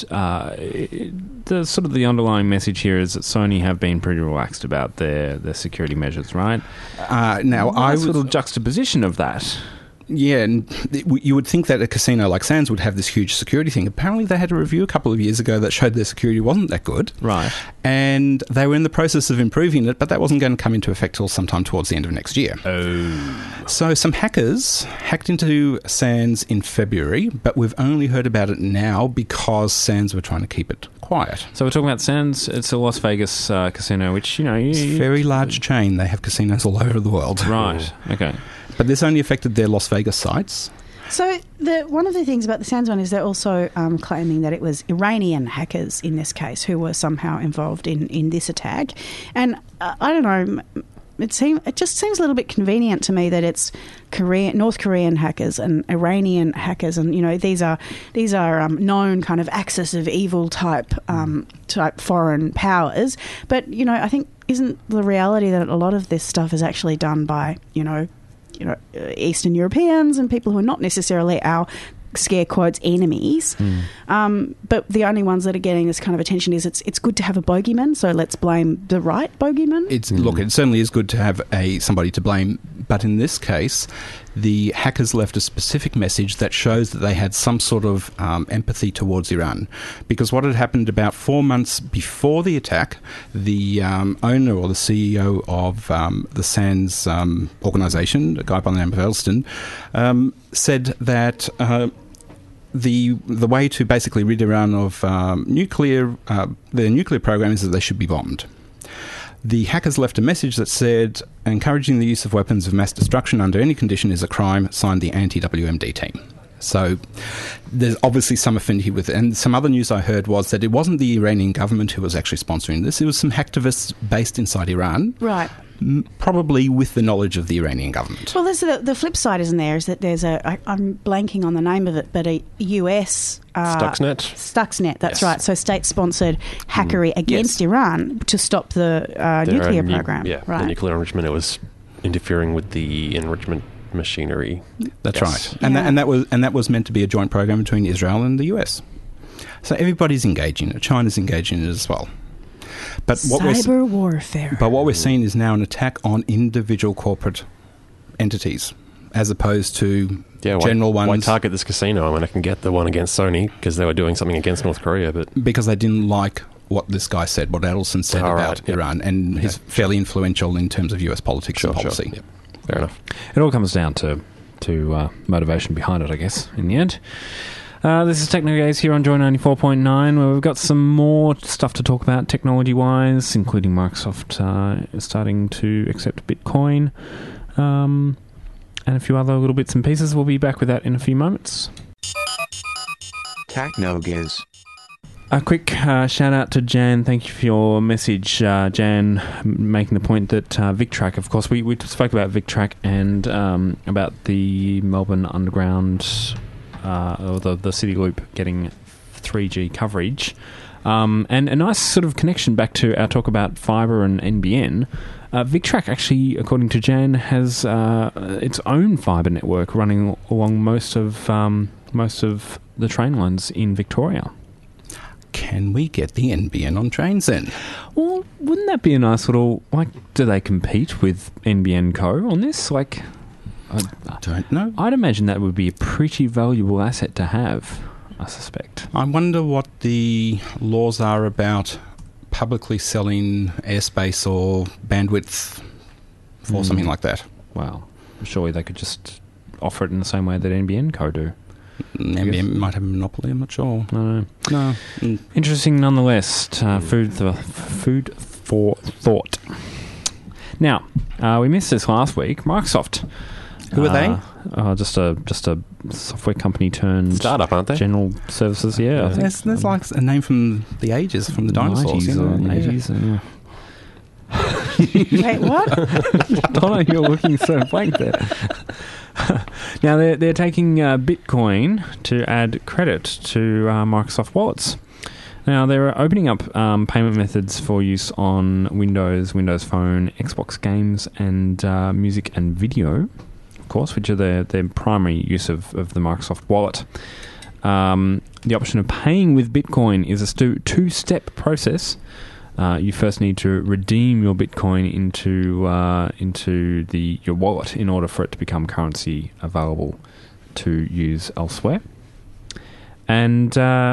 Speaker 5: the underlying message here is that Sony have been pretty relaxed about their security measures, right?
Speaker 6: Now, I
Speaker 5: was a
Speaker 6: would
Speaker 5: little juxtaposition of that.
Speaker 6: Yeah, and you would think that a casino like Sands would have this huge security thing. Apparently, they had a review a couple of years ago that showed their security wasn't that good.
Speaker 5: Right.
Speaker 6: And they were in the process of improving it, but that wasn't going to come into effect till sometime towards the end of next year.
Speaker 5: Oh.
Speaker 6: So some hackers hacked into Sands in February, but we've only heard about it now because Sands were trying to keep it quiet.
Speaker 5: So we're talking about Sands. It's a Las Vegas casino, which,
Speaker 6: it's a very large chain. They have casinos all over the world.
Speaker 5: Right. Okay.
Speaker 6: But this only affected their Las Vegas sites.
Speaker 3: So one of the things about the Sands one is they're also claiming that it was Iranian hackers in this case who were somehow involved in this attack. And I don't know, it just seems a little bit convenient to me that it's North Korean hackers and Iranian hackers, and these are known kind of axis of evil type foreign powers. But I think isn't the reality that a lot of this stuff is actually done by Eastern Europeans and people who are not necessarily our scare quotes enemies, but the only ones that are getting this kind of attention is it's good to have a bogeyman, so let's blame the right bogeyman.
Speaker 6: Look, it certainly is good to have somebody to blame, but in this case, the hackers left a specific message that shows that they had some sort of empathy towards Iran, because what had happened about 4 months before the attack, the owner or the CEO of the Sands organisation, a guy by the name of Elston, said that the way to basically rid Iran of their nuclear program is that they should be bombed. The hackers left a message that said, encouraging the use of weapons of mass destruction under any condition is a crime, signed the anti-WMD team. So there's obviously some affinity with it. And some other news I heard was that it wasn't the Iranian government who was actually sponsoring this. It was some hacktivists based inside Iran.
Speaker 3: Right.
Speaker 6: Probably with the knowledge of the Iranian government.
Speaker 3: Well, there's the flip side, isn't there, is that there's I'm blanking on the name of it, but a US... Stuxnet, that's right. So state-sponsored hackery against Iran to stop the nuclear program.
Speaker 7: The nuclear enrichment. It was interfering with the enrichment machinery.
Speaker 6: That's right. And that was meant to be a joint program between Israel and the US. So everybody's engaging in it. China's engaging in it as well. But
Speaker 3: cyber warfare.
Speaker 6: But what we're seeing is now an attack on individual corporate entities, as opposed to general ones.
Speaker 7: Why target this casino when I can get the one against Sony because they were doing something against North Korea? But
Speaker 6: because they didn't like what this guy said, what Adelson said about Iran, and he's fairly influential in terms of US politics and policy.
Speaker 7: Yep. Fair enough.
Speaker 5: It all comes down to motivation behind it, I guess, in the end. This is TechnoGaze here on Joy 94.9, where we've got some more stuff to talk about technology-wise, including Microsoft starting to accept Bitcoin, and a few other little bits and pieces. We'll be back with that in a few moments.
Speaker 9: TechnoGaze.
Speaker 5: A quick shout-out to Jan. Thank you for your message, Jan, making the point that VicTrack, of course, we spoke about VicTrack and about the Melbourne Underground... or the City Loop getting 3G coverage. And a nice sort of connection back to our talk about fibre and NBN. VicTrack actually, according to Jan, has its own fibre network running along most of the train lines in Victoria.
Speaker 6: Can we get the NBN on trains then?
Speaker 5: Well, wouldn't that be a nice little... do they compete with NBN Co. on this? I
Speaker 6: don't know.
Speaker 5: I'd imagine that would be a pretty valuable asset to have, I suspect.
Speaker 6: I wonder what the laws are about publicly selling airspace or bandwidth for something like that.
Speaker 5: Well, surely they could just offer it in the same way that NBN Co. do.
Speaker 6: NBN might have a monopoly, I'm not sure.
Speaker 5: No.
Speaker 6: Mm.
Speaker 5: Interesting nonetheless. Food for thought. Now, we missed this last week. Microsoft.
Speaker 6: Who are they?
Speaker 5: Just a software company turned
Speaker 7: startup, aren't they?
Speaker 5: General services. Yeah, I think
Speaker 6: there's like a name from the ages, from the dinosaurs.
Speaker 5: 90s or 80s.
Speaker 3: Wait, what?
Speaker 5: Donna, you're looking so blank there. Now they're taking Bitcoin to add credit to Microsoft wallets. Now they're opening up payment methods for use on Windows Phone, Xbox games, and music and video, of course, which are their primary use of the Microsoft wallet. The option of paying with Bitcoin is a two-step process. You first need to redeem your Bitcoin into your wallet in order for it to become currency available to use elsewhere. And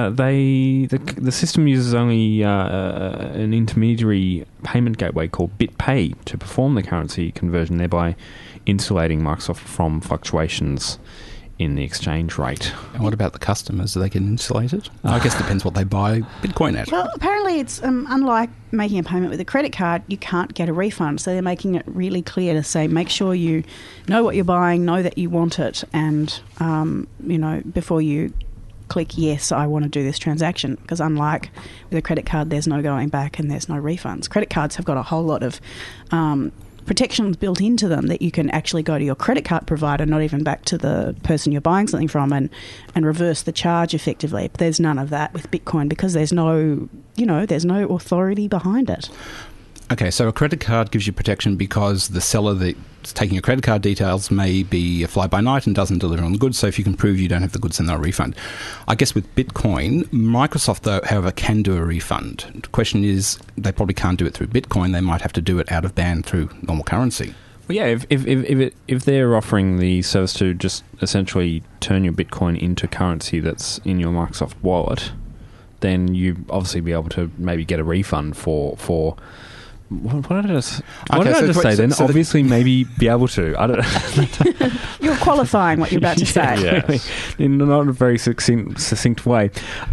Speaker 5: the system uses only an intermediary payment gateway called BitPay to perform the currency conversion, thereby insulating Microsoft from fluctuations in the exchange rate.
Speaker 6: And what about the customers? Do they get insulated? I guess it depends what they buy Bitcoin at.
Speaker 3: Well, apparently it's unlike making a payment with a credit card, you can't get a refund. So they're making it really clear to say, make sure you know what you're buying, know that you want it, and before you click yes, I want to do this transaction, because unlike with a credit card, there's no going back and there's no refunds. Credit cards have got a whole lot of protections built into them that you can actually go to your credit card provider, not even back to the person you're buying something from, and reverse the charge effectively. But there's none of that with Bitcoin because there's no authority behind it.
Speaker 6: Okay, so a credit card gives you protection because the seller that's taking your credit card details may be a fly-by-night and doesn't deliver on the goods, so if you can prove you don't have the goods, then they'll refund. I guess with Bitcoin, Microsoft, though, however, can do a refund. The question is, they probably can't do it through Bitcoin. They might have to do it out of band through normal currency.
Speaker 5: Well, yeah, if they're offering the service to just essentially turn your Bitcoin into currency that's in your Microsoft wallet, then you obviously be able to maybe get a refund for what did I just say then? Obviously, maybe be able to. I don't know.
Speaker 3: You're qualifying what you're about to say.
Speaker 5: Yeah. In not a very succinct way.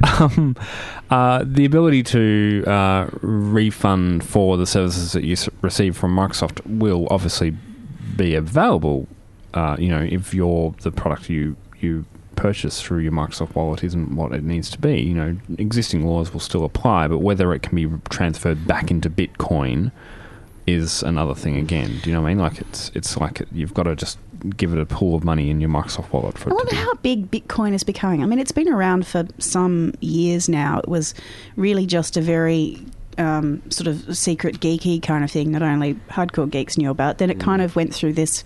Speaker 5: The ability to refund for the services that you receive from Microsoft will obviously be available, if the product you purchase through your Microsoft wallet isn't what it needs to be. Existing laws will still apply, but whether it can be transferred back into Bitcoin is another thing again. Do you know what I mean? Like it's like you've got to just give it a pool of money in your Microsoft wallet for it.
Speaker 3: I wonder how big Bitcoin is becoming. I mean, it's been around for some years now. It was really just a very sort of secret geeky kind of thing that only hardcore geeks knew about. Then it kind of went through this,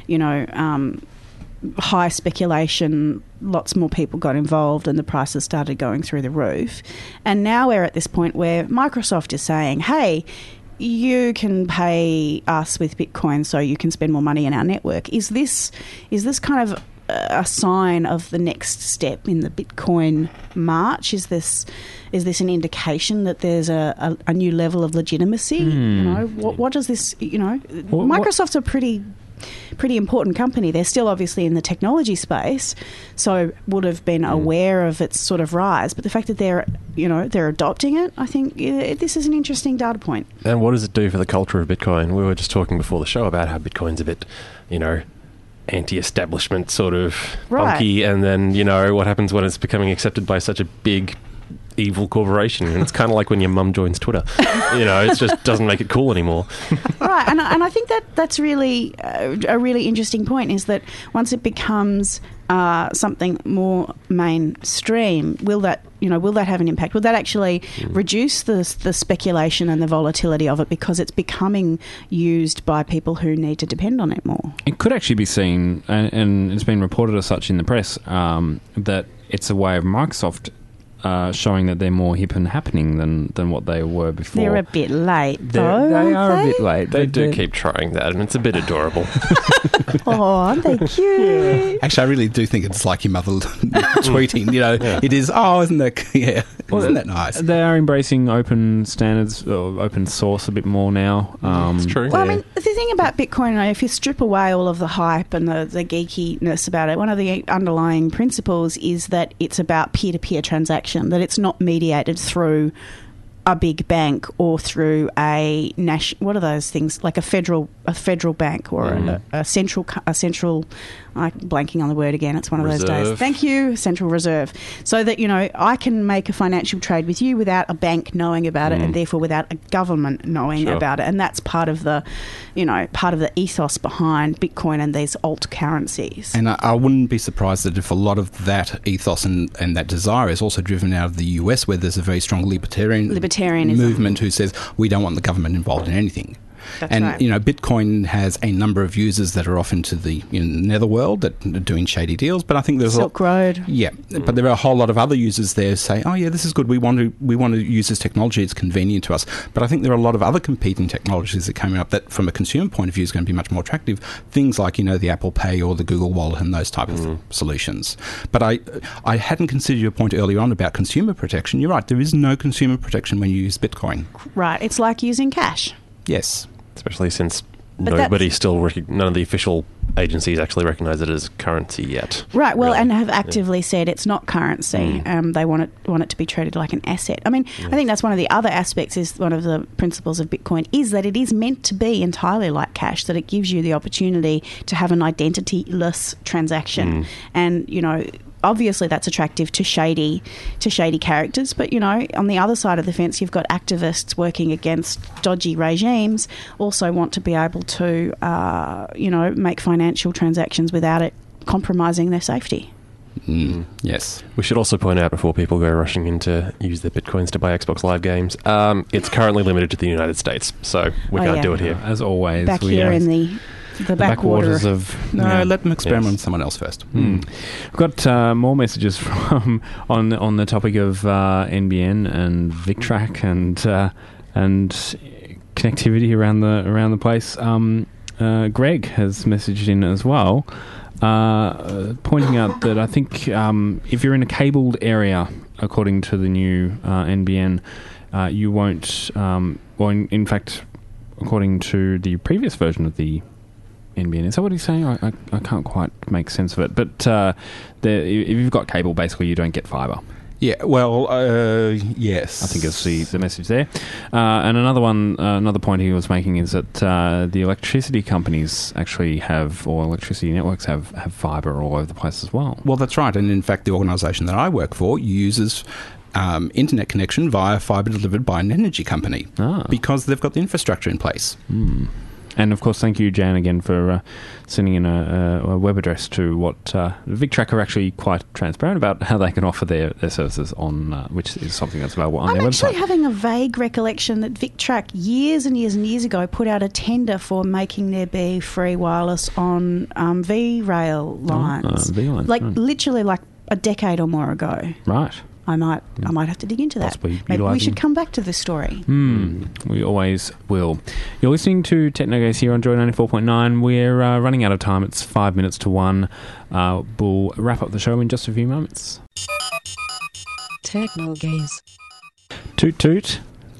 Speaker 3: high speculation, lots more people got involved and the prices started going through the roof. And now we're at this point where Microsoft is saying, hey, you can pay us with Bitcoin so you can spend more money in our network. Is this kind of a sign of the next step in the Bitcoin march? Is this an indication that there's a new level of legitimacy? What does this, Microsoft's a pretty important company. They're still obviously in the technology space, so would have been aware of its sort of rise. But the fact that they're adopting it, I think this is an interesting data point.
Speaker 7: And what does it do for the culture of Bitcoin? We were just talking before the show about how Bitcoin's a bit, anti-establishment sort of funky, and then, what happens when it's becoming accepted by such a big evil corporation, and it's kind of like when your mum joins Twitter. It just doesn't make it cool anymore.
Speaker 3: Right, and I think that's really a really interesting point, is that once it becomes something more mainstream, will that will that have an impact? Will that actually reduce the speculation and the volatility of it because it's becoming used by people who need to depend on it more?
Speaker 5: It could actually be seen, and it's been reported as such in the press, that it's a way of Microsoft showing that they're more hip and happening than what they were before.
Speaker 3: They're a bit late, though.
Speaker 5: They are
Speaker 3: aren't
Speaker 5: a bit late.
Speaker 7: They do keep trying that, and it's a bit adorable.
Speaker 3: Oh, aren't they cute?
Speaker 6: Actually, I really do think it's like your mother tweeting. It is. Oh, isn't that? Yeah, isn't that nice?
Speaker 5: They are embracing open standards or open source a bit more now.
Speaker 7: It's true.
Speaker 3: Well, I mean, the thing about Bitcoin, if you strip away all of the hype and the geekiness about it, one of the underlying principles is that it's about peer-to-peer transaction, that it's not mediated through a big bank or through a what are those things, like a federal bank or a central I'm blanking on the word again, it's one of those days. Thank you, central reserve. So that I can make a financial trade with you without a bank knowing about it, and therefore without a government knowing about it. And that's part of the ethos behind Bitcoin and these alt currencies.
Speaker 6: And I wouldn't be surprised that if a lot of that ethos and that desire is also driven out of the US, where there's a very strong libertarianism movement who says we don't want the government involved in anything.
Speaker 3: That's
Speaker 6: and
Speaker 3: right.
Speaker 6: Bitcoin has a number of users that are off into the netherworld that are doing shady deals, but I think there's
Speaker 3: Silk Road.
Speaker 6: Yeah, but there are a whole lot of other users there who say, oh yeah, this is good. We want to use this technology. It's convenient to us. But I think there are a lot of other competing technologies that are coming up that, from a consumer point of view, is going to be much more attractive. Things like the Apple Pay or the Google Wallet and those type of solutions. But I hadn't considered your point earlier on about consumer protection. You're right. There is no consumer protection when you use Bitcoin.
Speaker 3: Right. It's like using cash.
Speaker 6: Yes.
Speaker 7: Especially since
Speaker 3: But
Speaker 7: none of the official agencies actually recognise it as currency yet.
Speaker 3: Right, well,
Speaker 7: really.
Speaker 3: and have actively said it's not currency. They want it to be treated like an asset. I mean, I think that's one of the other aspects, is one of the principles of Bitcoin, is that it is meant to be entirely like cash, that it gives you the opportunity to have an identityless transaction. And, obviously that's attractive to shady characters, but on the other side of the fence, you've got activists working against dodgy regimes also want to be able to make financial transactions without it compromising their safety.
Speaker 6: Yes.
Speaker 7: We should also point out, before people go rushing in to use their Bitcoins to buy Xbox Live games, it's currently limited to the United States, so we can't do it here.
Speaker 5: As always.
Speaker 3: Back here in the backwaters
Speaker 5: of...
Speaker 6: let them experiment on someone else first.
Speaker 5: We've got more messages from on the topic of NBN and VicTrack and connectivity around the place. Greg has messaged in as well, pointing out that I think if you're in a cabled area, according to the new NBN, you won't... in fact, according to the previous version of the NBN. Is that what he's saying? I can't quite make sense of it. But if you've got cable, basically you don't get fibre.
Speaker 6: Yeah, well, yes.
Speaker 5: I think it's the message there. And another point he was making is that the electricity companies actually have, or electricity networks have fibre all over the place as well.
Speaker 6: Well, that's right. And in fact, the organisation that I work for uses internet connection via fibre delivered by an energy company because they've got the infrastructure in place.
Speaker 5: And, of course, thank you, Jan, again, for sending in a web address to what VicTrack are actually quite transparent about how they can offer their services on, which is something that's available on their website.
Speaker 3: I'm actually having a vague recollection that VicTrack years and years and years ago put out a tender for making there be free wireless on V-Rail lines.
Speaker 5: V-lines,
Speaker 3: literally like a decade or more ago.
Speaker 5: Right.
Speaker 3: I might have to dig into that. Maybe we should come back to this story.
Speaker 5: We always will. You're listening to Technogaze here on Joy 94.9. We're running out of time. It's 5 minutes to 1. We'll wrap up the show in just a few moments.
Speaker 4: Technogaze.
Speaker 5: Toot toot.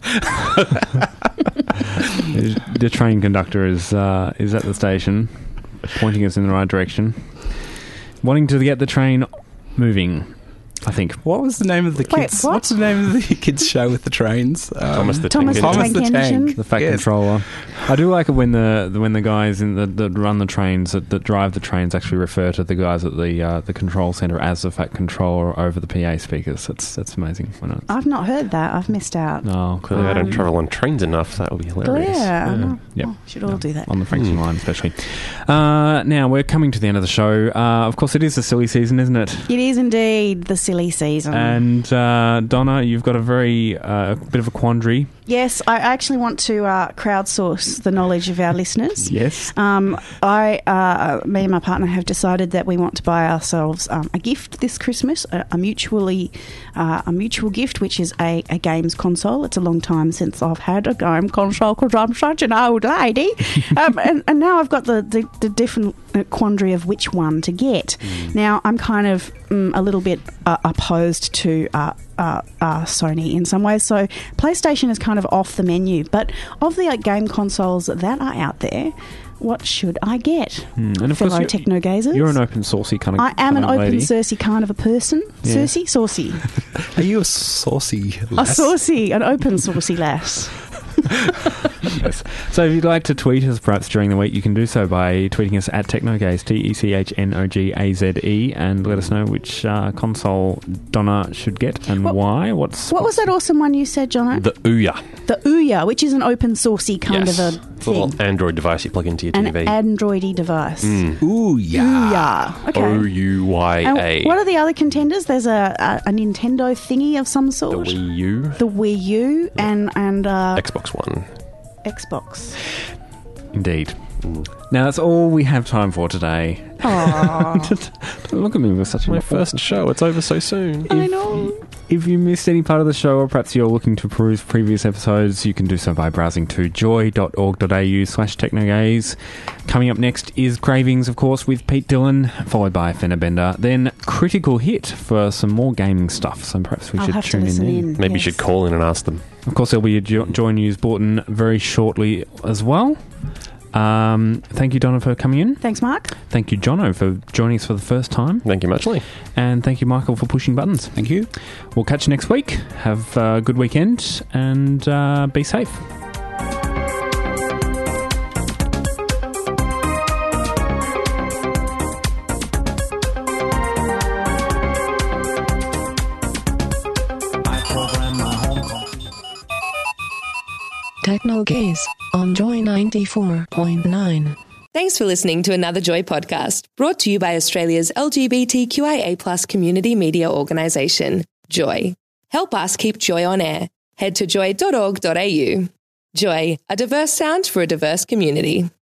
Speaker 5: The train conductor is at the station, pointing us in the right direction, wanting to get the train moving. I think.
Speaker 6: What was the name of the kids? What's the name of the kids' show with the trains?
Speaker 7: Thomas the
Speaker 3: Tank Engine.
Speaker 5: The Fat Controller. I do like it when the guys that run the trains, that drive the trains, actually refer to the guys at the control centre as the Fat Controller over the PA speakers. That's amazing.
Speaker 3: I've not heard that. I've missed out.
Speaker 5: No,
Speaker 7: clearly I don't travel on trains enough. That would be hilarious.
Speaker 5: Yep.
Speaker 3: Should all do that.
Speaker 5: On the Frankston line, especially. Now, we're coming to the end of the show. Of course, it is the silly season, isn't it?
Speaker 3: It is indeed the silly silly season.
Speaker 5: And Donna, you've got a very bit of a quandary.
Speaker 3: Yes, I actually want to crowdsource the knowledge of our listeners.
Speaker 5: Yes.
Speaker 3: Me and my partner have decided that we want to buy ourselves a gift this Christmas, a mutual gift, which is a games console. It's a long time since I've had a game console because I'm such an old lady. And now I've got the different quandary of which one to get. Now, I'm kind of a little bit opposed to Sony in some ways. So PlayStation is kind of off the menu. But of the game consoles that are out there, what should I get?
Speaker 5: And of
Speaker 3: fellow
Speaker 5: course,
Speaker 3: techno-gazers?
Speaker 5: You're an open sourcey kind of
Speaker 3: I am an open
Speaker 5: lady.
Speaker 3: sourcey kind of a person.
Speaker 5: Yeah.
Speaker 3: Saucy.
Speaker 6: Are you a saucy lass?
Speaker 3: An open saucy lass.
Speaker 5: Yes. So if you'd like to tweet us perhaps during the week, you can do so by tweeting us at Technogaze, TECHNOGAZE, and let us know which console Donna should get and why. What
Speaker 3: was that awesome one you said, Jono?
Speaker 7: The Ouya.
Speaker 3: The Ouya, which is an open sourcey kind of a
Speaker 7: It's a little
Speaker 3: thing.
Speaker 7: Android device you plug into your
Speaker 3: An
Speaker 7: TV.
Speaker 3: Androidy device.
Speaker 6: Ooh, yeah.
Speaker 3: Ouya. Okay.
Speaker 7: Ouya.
Speaker 3: And what are the other contenders? There's a Nintendo thingy of some
Speaker 7: The
Speaker 3: sort.
Speaker 7: Wii U.
Speaker 3: The Wii U and
Speaker 7: Xbox One.
Speaker 3: Xbox.
Speaker 5: Indeed. Now that's all we have time for today.
Speaker 3: Aww.
Speaker 5: Don't look at me with such
Speaker 7: My
Speaker 5: an
Speaker 7: first show. It's over so soon.
Speaker 3: I know.
Speaker 5: If you missed any part of the show, or perhaps you're looking to peruse previous episodes, you can do so by browsing to joy.org.au/technogaze. Coming up next is Cravings, of course, with Pete Dillon, followed by Fenner Bender. Then Critical Hit for some more gaming stuff. So perhaps we
Speaker 3: I'll
Speaker 5: should
Speaker 3: have to
Speaker 5: tune
Speaker 3: listen
Speaker 5: in.
Speaker 3: in.
Speaker 7: Maybe you
Speaker 3: yes.
Speaker 7: should call in and ask them.
Speaker 5: Of course, there'll be a Joy News bulletin very shortly as well. Thank you, Donna, for coming in.
Speaker 3: Thanks, Mark.
Speaker 5: Thank you, Jono, for joining us for the first time.
Speaker 7: Thank you much, Lee.
Speaker 5: And thank you, Michael, for pushing buttons.
Speaker 6: Thank you.
Speaker 5: We'll catch you next week. Have a good weekend and be safe.
Speaker 9: Technogaze on Joy 94.9.
Speaker 10: Thanks for listening to another Joy podcast, brought to you by Australia's LGBTQIA+ community media organisation, Joy. Help us keep Joy on air. Head to joy.org.au. Joy, a diverse sound for a diverse community.